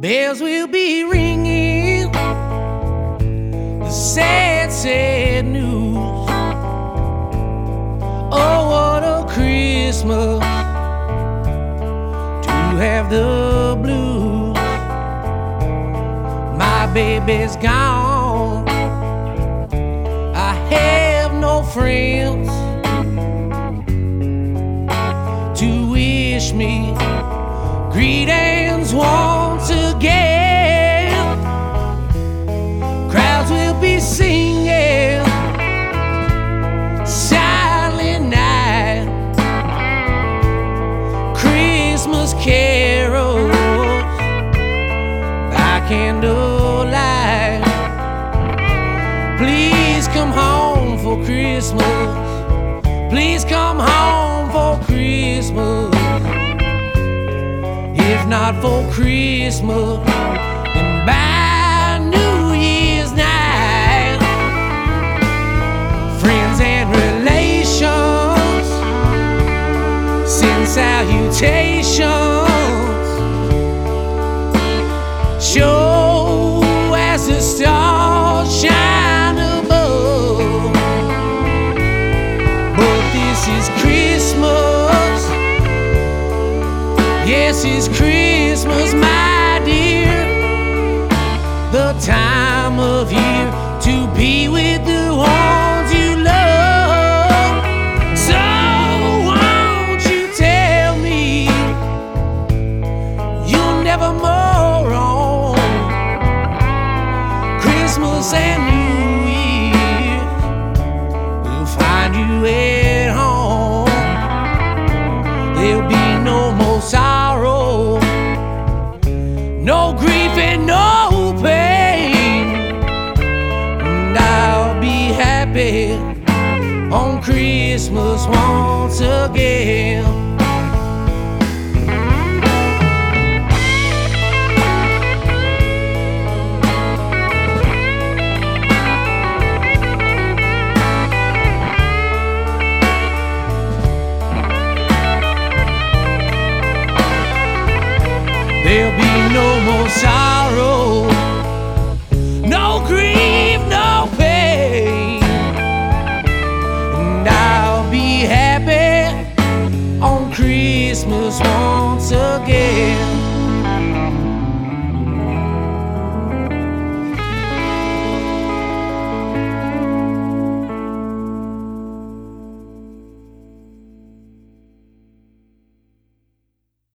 bells will be ringing, the sad, sad news. Oh, what a Christmas to have the blues. My baby's gone, I have no friends to wish me greetings once again. Crowds will be singing Silent Night, Christmas carols by candlelight. Please come home for Christmas, please come home for Christmas. If not for Christmas, then by New Year's night. Friends and relations send salutations, show as the stars shine above. But this is Christmas, yes, it's Christmas, my dear, the time of year to be with the ones you love. So won't you tell me you'll never more on Christmas and New Year will find you at home. There'll be no more sorrow, no grief and no pain, and I'll be happy on Christmas once again. There'll be no more sorrow, no grief, no pain, and I'll be happy on Christmas once again.